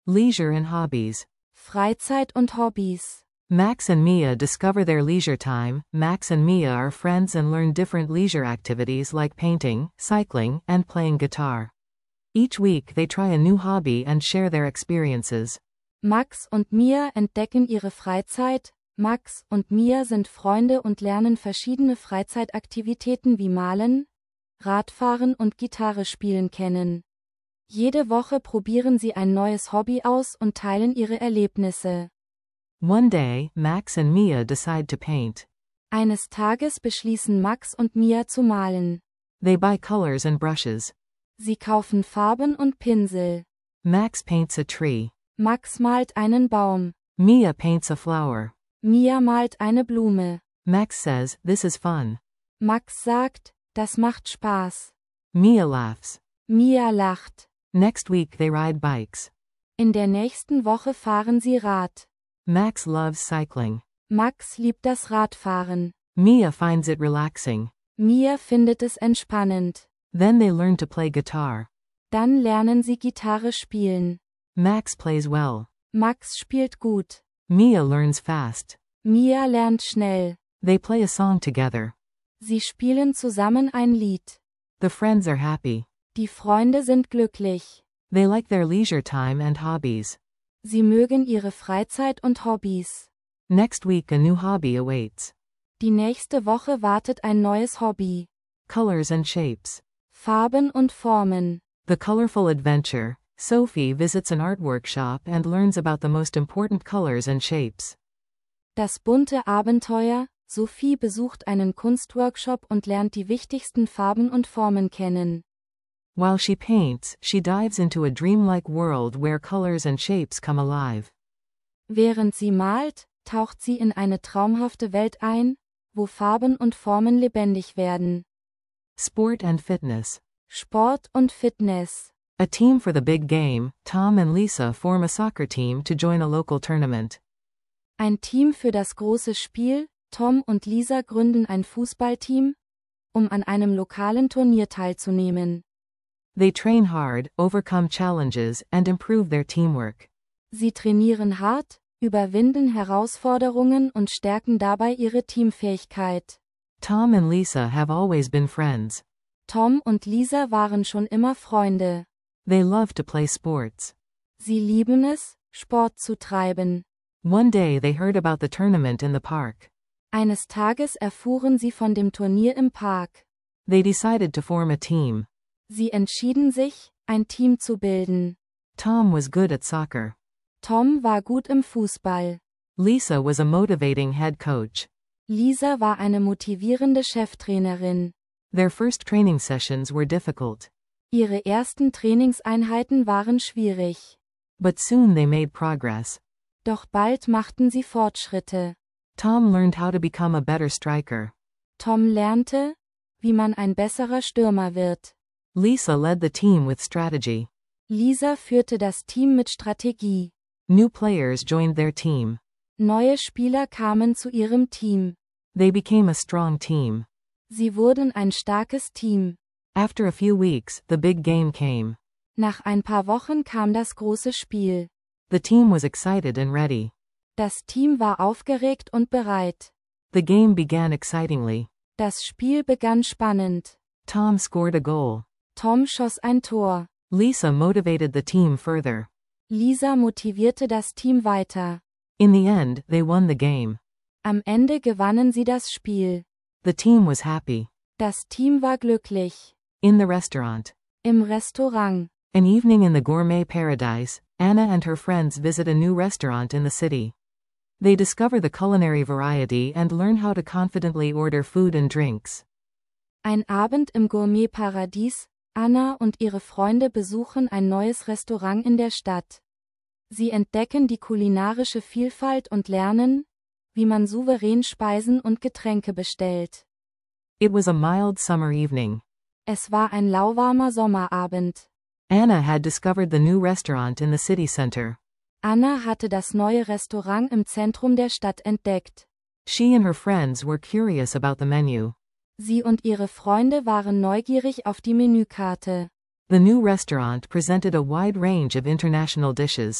Leisure and hobbies. Freizeit und Hobbys. Max and Mia discover their leisure time. Max and Mia are friends and learn different leisure activities like painting, cycling, and playing guitar. Each week they try a new hobby and share their experiences. Max und Mia entdecken ihre Freizeit. Max und Mia sind Freunde und lernen verschiedene Freizeitaktivitäten wie Malen, Radfahren und Gitarre spielen kennen. Jede Woche probieren sie ein neues Hobby aus und teilen ihre Erlebnisse. One day, Max and Mia decide to paint. Eines Tages beschließen Max und Mia zu malen. They buy colors and brushes. Sie kaufen Farben und Pinsel. Max paints a tree. Max malt einen Baum. Mia paints a flower. Mia malt eine Blume. Max says, "This is fun." Max sagt, das macht Spaß. Mia laughs. Mia lacht. Next week they ride bikes. In der nächsten Woche fahren sie Rad. Max loves cycling. Max liebt das Radfahren. Mia finds it relaxing. Mia findet es entspannend. Then they learn to play guitar. Dann lernen sie Gitarre spielen. Max plays well. Max spielt gut. Mia learns fast. Mia lernt schnell. They play a song together. Sie spielen zusammen ein Lied. The friends are happy. Die Freunde sind glücklich. They like their leisure time and hobbies. Sie mögen ihre Freizeit und Hobbys. Next week a new hobby awaits. Die nächste Woche wartet ein neues Hobby. Colors and shapes. Farben und Formen. The colorful adventure. Sophie visits an art workshop and learns about the most important colors and shapes. Das bunte Abenteuer. Sophie besucht einen Kunstworkshop und lernt die wichtigsten Farben und Formen kennen. While she paints, she dives into a dreamlike world where colors and shapes come alive. Während sie malt, taucht sie in eine traumhafte Welt ein, wo Farben und Formen lebendig werden. Sport and fitness. Sport und Fitness. A team for the big game. Tom and Lisa form a soccer team to join a local tournament. Ein Team für das große Spiel. Tom und Lisa gründen ein Fußballteam, um an einem lokalen Turnier teilzunehmen. They train hard, overcome challenges, and improve their teamwork. Sie trainieren hart, überwinden Herausforderungen und stärken dabei ihre Teamfähigkeit. Tom and Lisa have always been friends. Tom und Lisa waren schon immer Freunde. They love to play sports. Sie lieben es, Sport zu treiben. One day they heard about the tournament in the park. Eines Tages erfuhren sie von dem Turnier im Park. They decided to form a team. Sie entschieden sich, ein Team zu bilden. Tom was good at soccer. Tom war gut im Fußball. Lisa was a motivating head coach. Lisa war eine motivierende Cheftrainerin. Their first training sessions were difficult. Ihre ersten Trainingseinheiten waren schwierig. But soon they made progress. Doch bald machten sie Fortschritte. Tom learned how to become a better striker. Tom lernte, wie man ein besserer Stürmer wird. Lisa led the team with strategy. Lisa führte das Team mit Strategie. New players joined their team. Neue Spieler kamen zu ihrem Team. They became a strong team. Sie wurden ein starkes Team. After a few weeks, the big game came. Nach ein paar Wochen kam das große Spiel. The team was excited and ready. Das Team war aufgeregt und bereit. The game began excitingly. Das Spiel begann spannend. Tom scored a goal. Tom schoss ein Tor. Lisa motivated the team further. Lisa motivierte das Team weiter. In the end, they won the game. Am Ende gewannen sie das Spiel. The team was happy. Das Team war glücklich. In the restaurant. Im Restaurant. An evening in the gourmet paradise, Anna and her friends visit a new restaurant in the city. They discover the culinary variety and learn how to confidently order food and drinks. Ein Abend im Gourmetparadies. Anna und ihre Freunde besuchen ein neues Restaurant in der Stadt. Sie entdecken die kulinarische Vielfalt und lernen, wie man souverän Speisen und Getränke bestellt. It was a mild summer evening. Es war ein lauwarmer Sommerabend. Anna had discovered the new restaurant in the city center. Anna hatte das neue Restaurant im Zentrum der Stadt entdeckt. She and her friends were curious about the menu. Sie und ihre Freunde waren neugierig auf die Menükarte. The new restaurant presented a wide range of international dishes.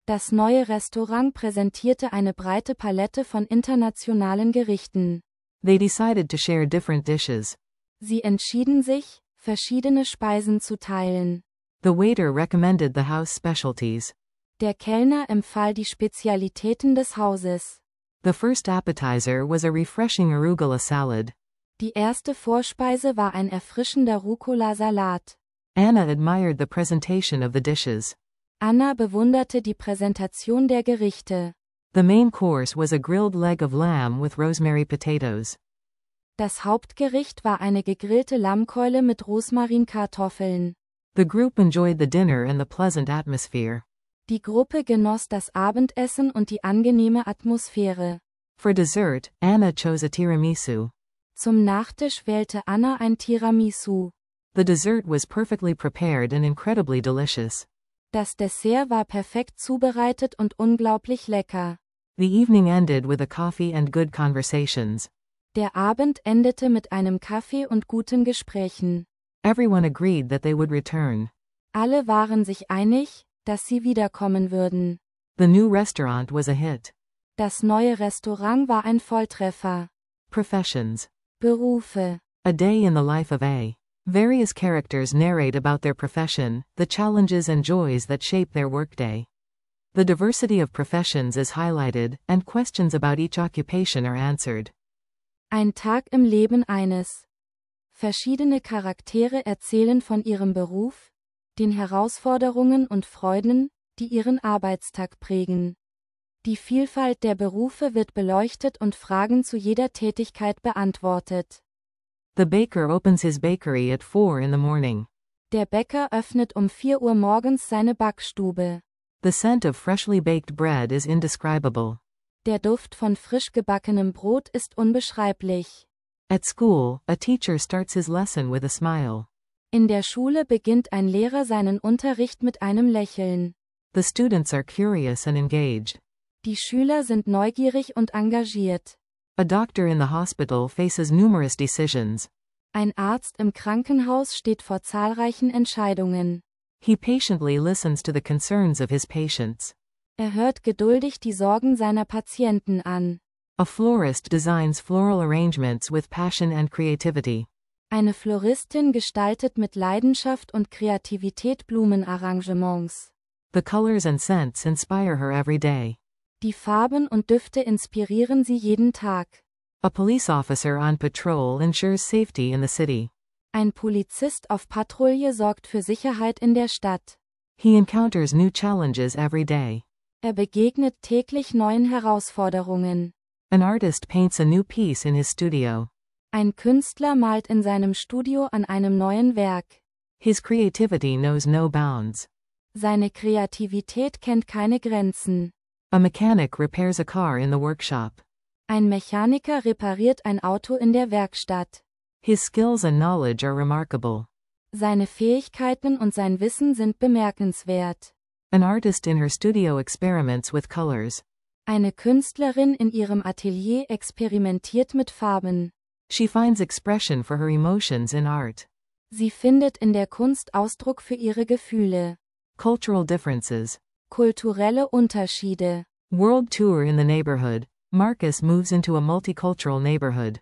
Das neue Restaurant präsentierte eine breite Palette von internationalen Gerichten. They decided to share different dishes. Sie entschieden sich, verschiedene Speisen zu teilen. The waiter recommended the house specialties. Der Kellner empfahl die Spezialitäten des Hauses. The first appetizer was a refreshing arugula salad. Die erste Vorspeise war ein erfrischender Rucola-Salat. Anna admired the presentation of the dishes. Anna bewunderte die Präsentation der Gerichte. The main course was a grilled leg of lamb with rosemary potatoes. Das Hauptgericht war eine gegrillte Lammkeule mit Rosmarinkartoffeln. The group enjoyed the dinner and the pleasant atmosphere. Die Gruppe genoss das Abendessen und die angenehme Atmosphäre. For dessert, Anna chose a tiramisu. Zum Nachtisch wählte Anna ein Tiramisu. The dessert was perfectly prepared and incredibly delicious. Das Dessert war perfekt zubereitet und unglaublich lecker. The evening ended with a coffee and good conversations. Der Abend endete mit einem Kaffee und guten Gesprächen. Everyone agreed that they would return. Alle waren sich einig, dass sie wiederkommen würden. The new restaurant was a hit. Das neue Restaurant war ein Volltreffer. Professions. Berufe. A day in the life of A. Various characters narrate about their profession, the challenges and joys that shape their workday. The diversity of professions is highlighted, and questions about each occupation are answered. Ein Tag im Leben eines. Verschiedene Charaktere erzählen von ihrem Beruf, den Herausforderungen und Freuden, die ihren Arbeitstag prägen. Die Vielfalt der Berufe wird beleuchtet und Fragen zu jeder Tätigkeit beantwortet. The baker opens his bakery at 4 in the morning. Der Bäcker öffnet um 4 Uhr morgens seine Backstube. The scent of freshly baked bread is indescribable. Der Duft von frisch gebackenem Brot ist unbeschreiblich. At school, a teacher starts his lesson with a smile. In der Schule beginnt ein Lehrer seinen Unterricht mit einem Lächeln. The students are curious and engaged. Die Schüler sind neugierig und engagiert. A doctor in the hospital faces numerous decisions. Ein Arzt im Krankenhaus steht vor zahlreichen Entscheidungen. He patiently listens to the concerns of his patients. Hört geduldig die Sorgen seiner Patienten an. A florist designs floral arrangements with passion and creativity. Eine Floristin gestaltet mit Leidenschaft und Kreativität Blumenarrangements. The colors and scents inspire her every day. Die Farben und Düfte inspirieren sie jeden Tag. A police officer on patrol ensures safety in the city. Ein Polizist auf Patrouille sorgt für Sicherheit in der Stadt. He encounters new challenges every day. Begegnet täglich neuen Herausforderungen. An artist paints a new piece in his studio. Ein Künstler malt in seinem Studio an einem neuen Werk. His creativity knows no bounds. Seine Kreativität kennt keine Grenzen. A mechanic repairs a car in the workshop. Ein Mechaniker repariert ein Auto in der Werkstatt. His skills and knowledge are remarkable. Seine Fähigkeiten und sein Wissen sind bemerkenswert. An artist in her studio experiments with colors. Eine Künstlerin in ihrem Atelier experimentiert mit Farben. She finds expression for her emotions in art. Sie findet in der Kunst Ausdruck für ihre Gefühle. Cultural differences. Kulturelle Unterschiede. World tour in the neighborhood. Marcus moves into a multicultural neighborhood.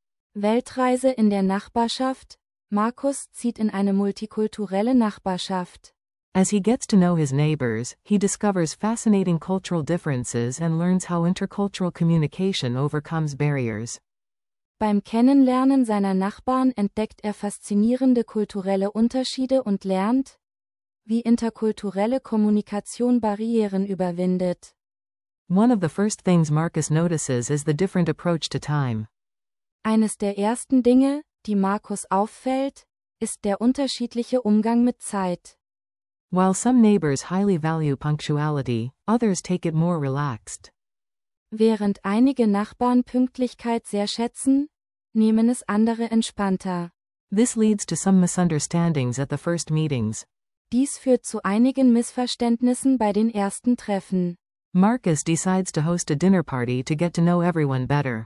Weltreise in der Nachbarschaft. Markus zieht in eine multikulturelle Nachbarschaft. As he gets to know his neighbors, he discovers fascinating cultural differences and learns how intercultural communication overcomes barriers. Beim Kennenlernen seiner Nachbarn entdeckt er faszinierende kulturelle Unterschiede und lernt, wie interkulturelle Kommunikation Barrieren überwindet. One of the first things Marcus notices is the different approach to time. Eines der ersten Dinge, die Markus auffällt, ist der unterschiedliche Umgang mit Zeit. While some neighbors highly value punctuality, others take it more relaxed. Während einige Nachbarn Pünktlichkeit sehr schätzen, nehmen es andere entspannter. This leads to some misunderstandings at the first meetings. Dies führt zu einigen Missverständnissen bei den ersten Treffen. Marcus decides to host a dinner party to get to know everyone better.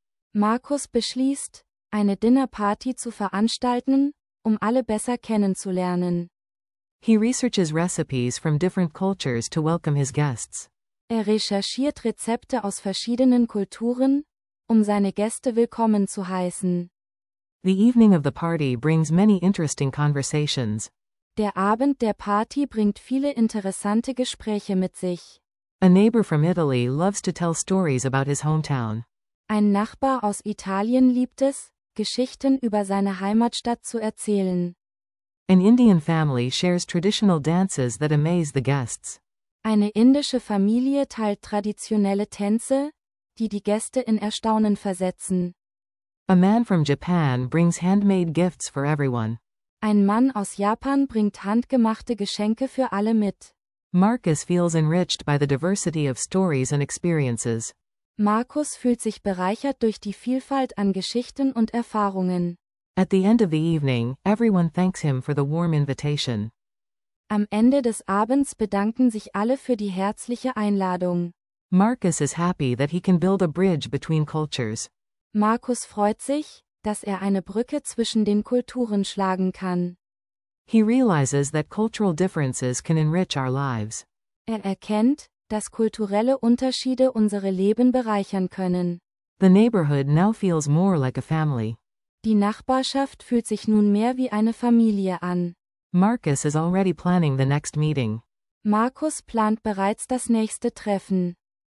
Markus beschließt, eine Dinnerparty zu veranstalten, um alle besser kennenzulernen. He researches recipes from different cultures to welcome his guests. Recherchiert Rezepte aus verschiedenen Kulturen, seine Gäste willkommen zu heißen. The evening of the party brings many interesting conversations. Der Abend der Party bringt viele interessante Gespräche mit sich. A neighbor from Italy loves to tell stories about his hometown. Ein Nachbar aus Italien liebt es, Geschichten über seine Heimatstadt zu erzählen. An Indian family shares traditional dances that amaze the guests. Eine indische Familie teilt traditionelle Tänze, die die Gäste in Erstaunen versetzen. A man from Japan brings handmade gifts for everyone. Ein Mann aus Japan bringt handgemachte Geschenke für alle mit. Marcus feels enriched by the diversity of stories and experiences. Markus fühlt sich bereichert durch die Vielfalt an Geschichten und Erfahrungen. At the end of the evening, everyone thanks him for the warm invitation. Am Ende des Abends bedanken sich alle für die herzliche Einladung. Marcus is happy that he can build a bridge between cultures. Markus freut sich, dass er eine Brücke zwischen den Kulturen schlagen kann. He realizes that cultural differences can enrich our lives. Er erkennt, dass kulturelle Unterschiede unsere Leben bereichern können. The neighborhood now feels more like a family. Die Nachbarschaft fühlt sich nun mehr wie eine Familie an. Marcus is already planning the next meeting. Markus plant bereits das nächste Treffen.